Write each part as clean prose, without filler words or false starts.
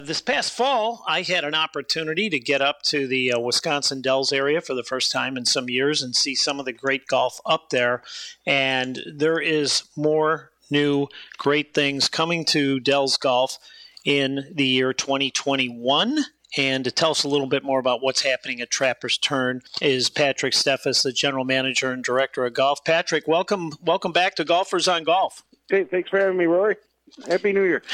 This past fall, I had an opportunity to get up to the Wisconsin Dells area for the first time in some years and see some of the great golf up there. And there is more new great things coming to Dells Golf in the year 2021. And to tell us a little bit more about what's happening at Trapper's Turn is Patrick Steffes, the General Manager and Director of Golf. Patrick, welcome back to Golfers on Golf. Hey, thanks for having me, Rory. Happy New Year.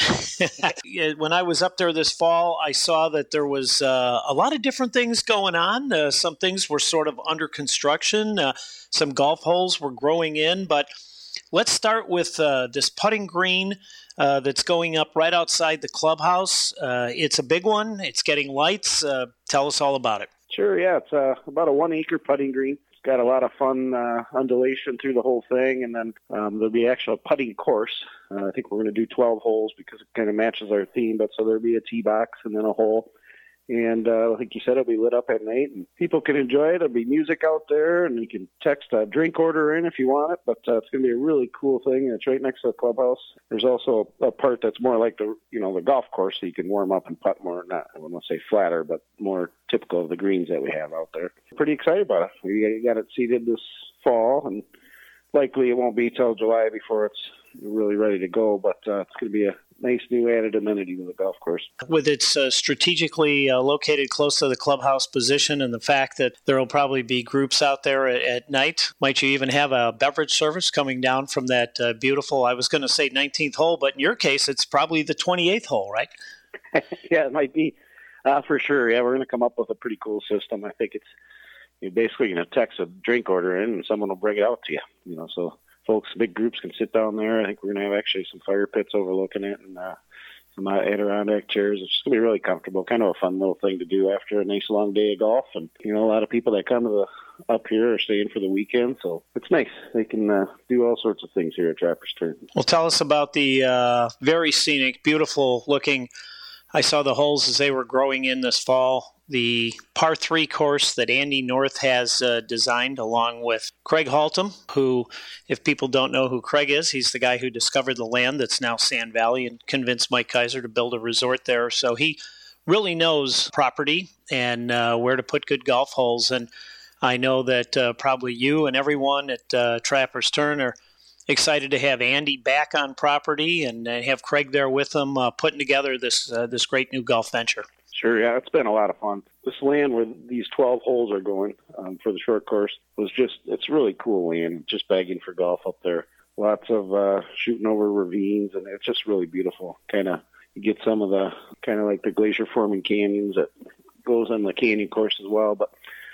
When I was up there this fall, I saw that there was a lot of different things going on. Some things were sort of under construction. Some golf holes were growing in. But let's start with this putting green that's going up right outside the clubhouse. It's a big one. It's getting lights. Tell us all about it. Sure, yeah. It's about a 1 acre putting green. Got a lot of fun undulation through the whole thing, and then there'll be actually a putting course. I think we're going to do 12 holes because it kind of matches our theme, but so there'll be a tee box and then a hole. And I think you said it'll be lit up at night, and people can enjoy it. There'll be music out there, and you can text a drink order in if you want it, but it's going to be a really cool thing. It's right next to the clubhouse. There's also a part that's more like the golf course, so you can warm up and putt more, not, I wouldn't say flatter, but more typical of the greens that we have out there. Pretty excited about it. We got it seeded this fall, and likely it won't be till July before it's really ready to go, but it's going to be a nice new added amenity to the golf course. With its strategically located close to the clubhouse position and the fact that there will probably be groups out there at night, might you even have a beverage service coming down from that beautiful, I was going to say 19th hole, but in your case, it's probably the 28th hole, right? Yeah, it might be for sure. Yeah, we're going to come up with a pretty cool system. I think you're basically going to text a drink order in and someone will bring it out to you, so folks, big groups can sit down there. I think we're going to have actually some fire pits overlooking it and some Adirondack chairs. It's just going to be really comfortable, kind of a fun little thing to do after a nice long day of golf. And, a lot of people that come up here are staying for the weekend, so it's nice. They can do all sorts of things here at Trapper's Turn. Well, tell us about the very scenic, beautiful looking, I saw the holes as they were growing in this fall. The par 3 course that Andy North has designed along with Craig Haltom, who, if people don't know who Craig is, he's the guy who discovered the land that's now Sand Valley and convinced Mike Kaiser to build a resort there. So he really knows property and where to put good golf holes. And I know that probably you and everyone at Trapper's Turn are excited to have Andy back on property and have Craig there with them putting together this great new golf venture. Sure, yeah, it's been a lot of fun. This land where these 12 holes are going for the short course it's really cool land, just begging for golf up there. Lots of shooting over ravines, and it's just really beautiful. You get some of the, kind of like the glacier forming canyons that goes on the canyon course as well. But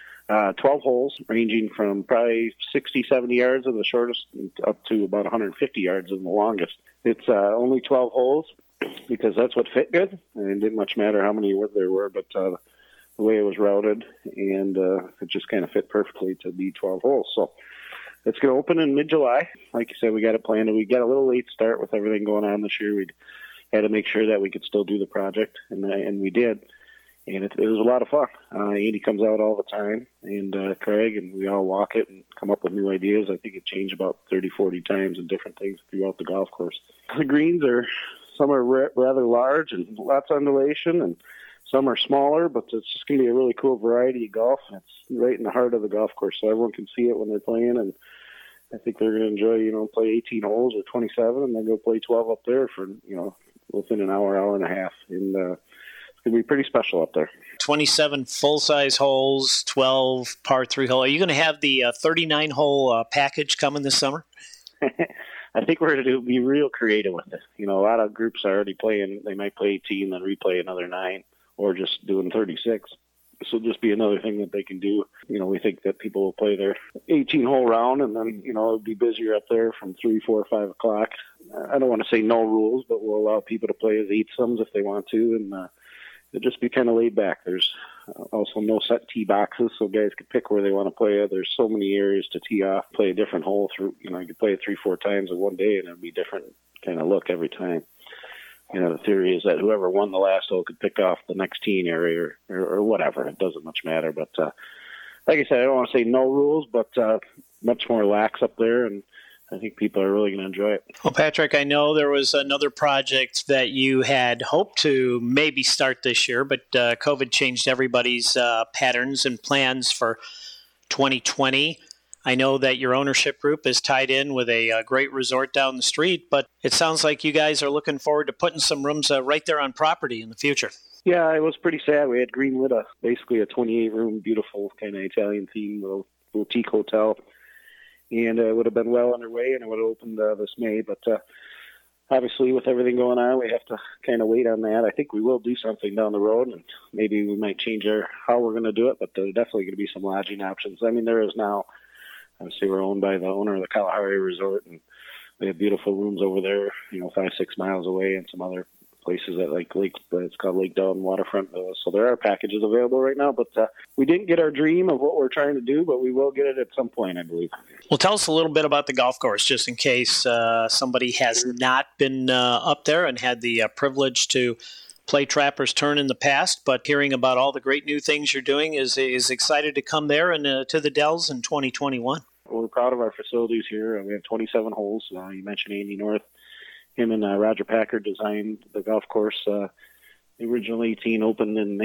12 holes ranging from probably 60, 70 yards in the shortest up to about 150 yards in the longest. It's only 12 holes, because that's what fit good, and it didn't much matter how many there were, but the way it was routed, and it just kind of fit perfectly to be 12 holes. So it's going to open in mid-July. Like you said, we got it planned, and we got a little late start with everything going on this year. We had to make sure that we could still do the project, and we did, and it was a lot of fun. Andy comes out all the time, and Craig, and we all walk it and come up with new ideas. I think it changed about 30, 40 times and different things throughout the golf course. The greens some are rather large and lots of undulation, and some are smaller, but it's just going to be a really cool variety of golf. It's right in the heart of the golf course, so everyone can see it when they're playing, and I think they're going to enjoy, play 18 holes or 27, and then go play 12 up there for, within an hour and a half, and it's going to be pretty special up there. 27 full-size holes, 12 par 3 hole. Are you going to have the 39-hole package coming this summer? I think we're going to be real creative with it. A lot of groups are already playing. They might play 18, then replay another 9, or just doing 36. This will just be another thing that they can do. We think that people will play their 18-hole round, and then, it'll be busier up there from 3, 4, 5 o'clock. I don't want to say no rules, but we'll allow people to play as 8-somes if they want to, and it'll just be kind of laid back. There's also no set tee boxes, so guys can pick where they want to play. There's so many areas to tee off, play a different hole through. You can play it 3, 4 times in one day, and it'll be different kind of look every time. The theory is that whoever won the last hole could pick off the next teeing area or whatever. It doesn't much matter. But like I said, I don't want to say no rules, but much more lax up there. And I think people are really going to enjoy it. Well, Patrick, I know there was another project that you had hoped to maybe start this year, but COVID changed everybody's patterns and plans for 2020. I know that your ownership group is tied in with a great resort down the street, but it sounds like you guys are looking forward to putting some rooms right there on property in the future. Yeah, it was pretty sad. We had greenlit basically a 28-room, beautiful kind of Italian theme, little boutique hotel, and it would have been well underway, and it would have opened this May. But obviously, with everything going on, we have to kind of wait on that. I think we will do something down the road, and maybe we might change how we're going to do it. But there are definitely going to be some lodging options. I mean, there is now. Obviously, we're owned by the owner of the Kalahari Resort, and we have beautiful rooms over there, 5-6 miles away, and some other places at Lake. It's called Lake Dalton Waterfront. So there are packages available right now, but we didn't get our dream of what we're trying to do, but we will get it at some point, I believe. Well, tell us a little bit about the golf course, just in case somebody has not been up there and had the privilege to play Trapper's Turn in the past, but hearing about all the great new things you're doing is excited to come there and to the Dells in 2021. We're proud of our facilities here. We have 27 holes. You mentioned Andy North. Him and Roger Packard designed the golf course. The original 18 opened in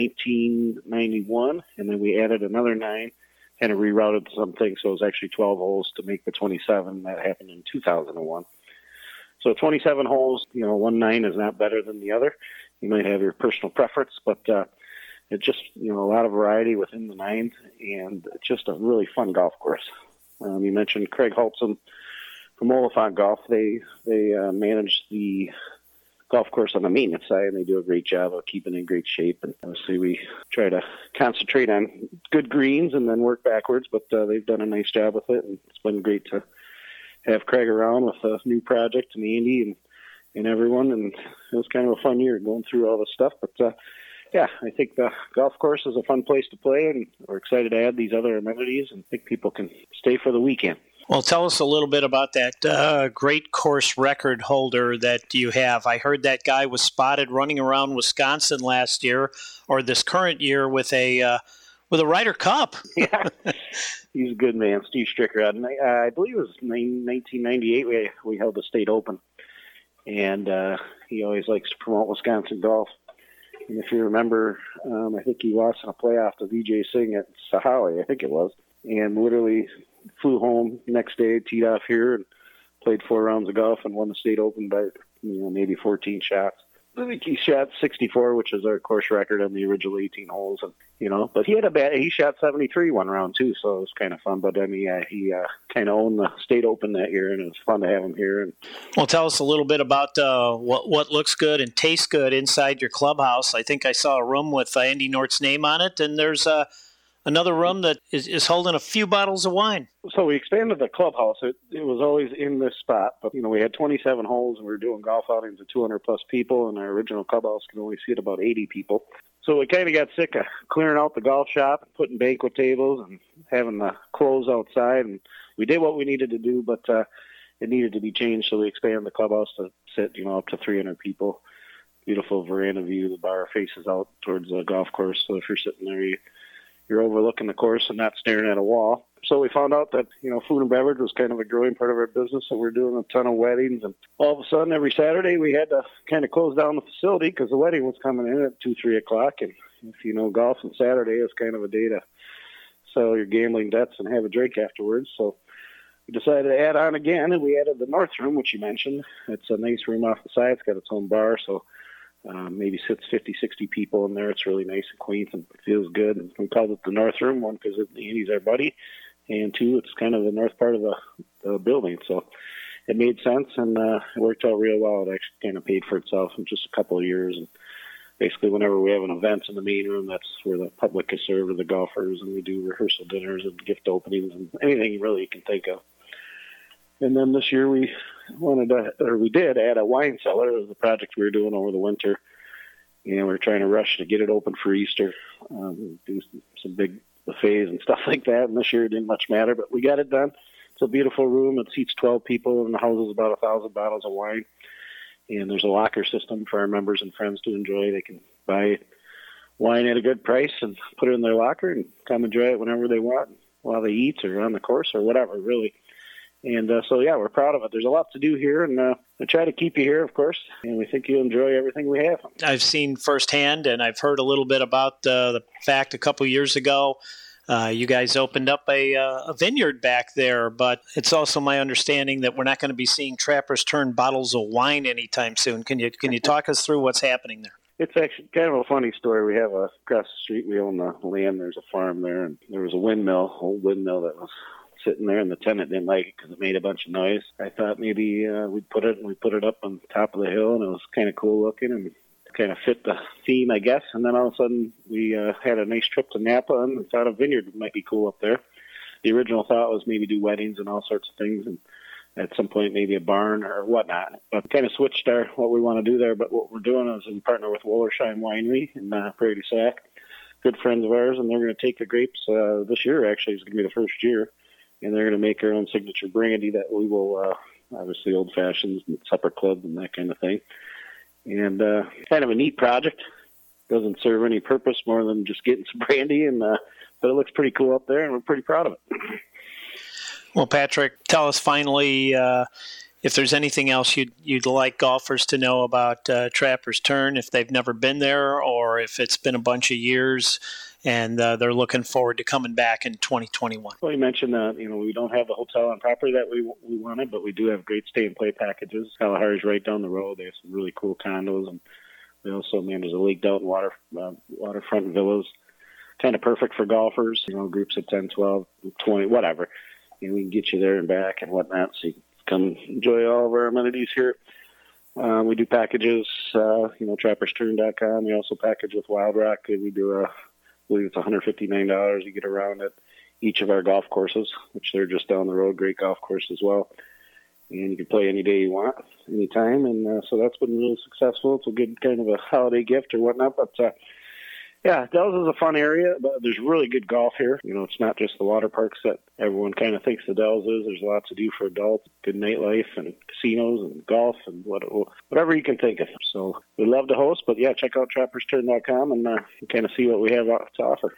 1991, and then we added another 9, kind of rerouted some things, so it was actually 12 holes to make the 27. That happened in 2001. So 27 holes, one 9 is not better than the other. You might have your personal preference, but it's just, a lot of variety within the 9s, and it's just a really fun golf course. You mentioned Craig Hultson from Oliphant Golf. They manage the golf course on the maintenance side, and they do a great job of keeping it in great shape. And obviously, we try to concentrate on good greens and then work backwards, but they've done a nice job with it, and it's been great to have Craig around with a new project and Andy and everyone, and it was kind of a fun year going through all this stuff. But yeah, I think the golf course is a fun place to play, and we're excited to add these other amenities, and I think people can stay for the weekend. Well, tell us a little bit about that great course record holder that you have. I heard that guy was spotted running around Wisconsin last year, or this current year, with a Ryder Cup. Yeah, he's a good man, Steve Stricker. I believe it was 1998 we held the state open, and he always likes to promote Wisconsin golf. And if you remember, I think he lost in a playoff to Vijay Singh at Sahawi, I think it was, and literally flew home next day, teed off here, and played 4 rounds of golf and won the state open by maybe 14 shots. I think he shot 64, which is our course record on the original 18 holes, and but he shot 73 one round too, so it was kind of fun. But I mean, he kind of owned the state open that year, and it was fun to have him here. And well, tell us a little bit about what looks good and tastes good inside your clubhouse. I think I saw a room with Andy North's name on it, and there's another room that is holding a few bottles of wine. So we expanded the clubhouse. It was always in this spot, but we had 27 holes, and we were doing golf outings of 200 plus people, and our original clubhouse could only seat about 80 people. So we kind of got sick of clearing out the golf shop and putting banquet tables and having the clothes outside, and we did what we needed to do, but it needed to be changed, so we expanded the clubhouse to sit up to 300 people. Beautiful veranda view. The bar faces out towards the golf course, so if you're sitting there, you're overlooking the course and not staring at a wall. So we found out that, food and beverage was kind of a growing part of our business, and we're doing a ton of weddings. And all of a sudden, every Saturday, we had to kind of close down the facility because the wedding was coming in at 2, 3 o'clock. And if you know golf on Saturday is kind of a day to sell your gambling debts and have a drink afterwards. So we decided to add on again, and we added the North Room, which you mentioned. It's a nice room off the side. It's got its own bar, so maybe sits 50, 60 people in there. It's really nice and quaint and feels good. And we called it the North Room, one, because Andy's our buddy, and 2, it's kind of the north part of the building. So it made sense, and it worked out real well. It actually kind of paid for itself in just a couple of years. And basically, whenever we have an event in the main room, that's where the public is served, or the golfers, and we do rehearsal dinners and gift openings and anything really you can think of. And then this year we did add a wine cellar. It was a project we were doing over the winter. We were trying to rush to get it open for Easter, do some big buffets and stuff like that. And this year it didn't much matter, but we got it done. It's a beautiful room. It seats 12 people, and the house is about 1,000 bottles of wine. And there's a locker system for our members and friends to enjoy. They can buy wine at a good price and put it in their locker and come enjoy it whenever they want, while they eat or on the course or whatever, really. And so, yeah, we're proud of it. There's a lot to do here, and I try to keep you here, of course, and we think you'll enjoy everything we have. I've seen firsthand, and I've heard a little bit about the fact a couple years ago you guys opened up a vineyard back there, but it's also my understanding that we're not going to be seeing Trapper's Turn bottles of wine anytime soon. Can you talk us through what's happening there? It's actually kind of a funny story. We have across the street, we own the land. There's a farm there, and there was a old windmill that was sitting there, and the tenant didn't like it because it made a bunch of noise. I thought maybe we'd put it up on top of the hill, and it was kind of cool looking and kind of fit the theme, I guess. And then all of a sudden, we had a nice trip to Napa and thought a vineyard might be cool up there. The original thought was maybe do weddings and all sorts of things, and at some point maybe a barn or whatnot. But kind of switched what we want to do there. But what we're doing is in partner with Wollersheim Winery in Prairie du Sac, good friends of ours, and they're going to take the grapes this year. Actually, it's going to be the first year, and they're going to make their own signature brandy that we will obviously old fashions and supper club and that kind of thing. And kind of a neat project. Doesn't serve any purpose more than just getting some brandy, and but it looks pretty cool up there, and we're pretty proud of it. Well, Patrick, tell us finally if there's anything else you'd like golfers to know about Trapper's Turn, if they've never been there or if it's been a bunch of years and they're looking forward to coming back in 2021. Well, you mentioned that we don't have the hotel on property that we wanted, but we do have great stay and play packages. Kalahari's right down the road. They have some really cool condos, and we also there's a lake out and waterfront villas, kind of perfect for golfers. Groups of 10, 12, 20, whatever. We can get you there and back and whatnot, so you can come enjoy all of our amenities here. We do packages, trappersturn.com. We also package with Wild Rock. We do I believe it's $159. You get around at each of our golf courses, which they're just down the road. Great golf course as well. And you can play any day you want, anytime. And so that's been really successful. It's a good kind of a holiday gift or whatnot. But, yeah, Dells is a fun area, but there's really good golf here. It's not just the water parks that everyone kind of thinks the Dells is. There's lots to do for adults, good nightlife and casinos and golf and whatever you can think of. So we love to host, but, yeah, check out trappersturn.com and kind of see what we have to offer.